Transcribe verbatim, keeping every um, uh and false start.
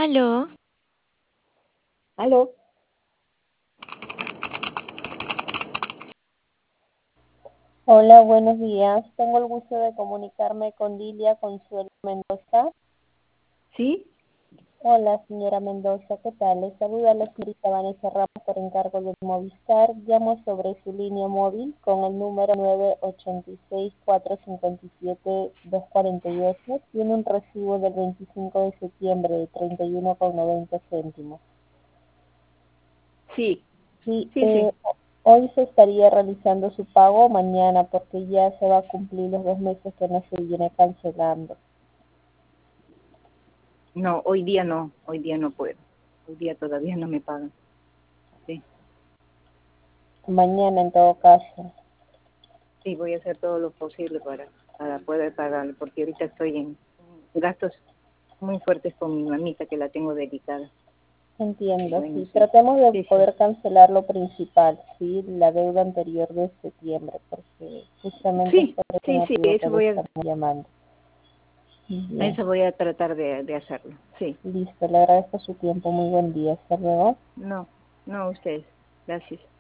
Aló. Aló. Hola, buenos días. Tengo el gusto de comunicarme con Lilia Consuelo Mendoza. ¿Sí? Hola, señora Mendoza, ¿qué tal? Les saluda la señorita Vanessa Ramos por encargo de Movistar. Llamo sobre su línea móvil con el número nueve ocho seis, cuatro cinco siete, dos cuatro ocho. Tiene un recibo del veinticinco de septiembre de treinta y uno con noventa céntimos. Sí, Sí, sí, eh, sí. hoy se estaría realizando su pago, mañana, porque ya se va a cumplir los dos meses que no se viene cancelando. No, hoy día no, hoy día no puedo. Hoy día todavía no me pagan. Sí, Mañana, en todo caso. sí, voy a hacer todo lo posible para, para poder pagarlo, porque ahorita estoy en gastos muy fuertes con mi mamita, que la tengo delicada. Entiendo, Bueno, sí. sí, Tratemos de sí, sí. poder cancelar lo principal, sí, la deuda anterior de septiembre, porque justamente es Sí, por ese sí, sí, motivo que eso le voy a, estamos llamando. Bien, eso voy a tratar de, de hacerlo. Sí. listo, le agradezco su tiempo, muy buen día, hasta luego. No, no ustedes. Gracias.